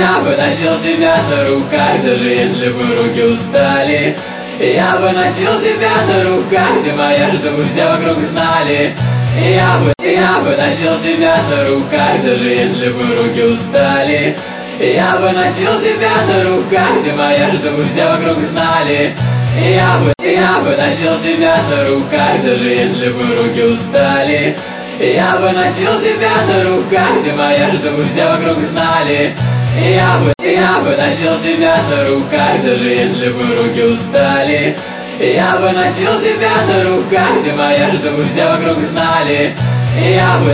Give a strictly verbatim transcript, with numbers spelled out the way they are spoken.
Я бы носил тебя на руках, даже если бы руки устали. Я бы носил тебя на руках, ты моя, чтобы все вокруг знали. Я бы, я бы носил тебя на руках, даже если бы руки устали. Я бы носил тебя на руках, ты моя, чтобы все вокруг знали. Я бы, я бы носил тебя на руках, даже если бы руки устали. Я бы носил тебя на руках, ты моя, чтобы все вокруг знали. Я бы, я бы носил тебя на руках, даже если бы руки устали. Я бы носил тебя на руках, ты моя, чтобы все вокруг знали. Я бы,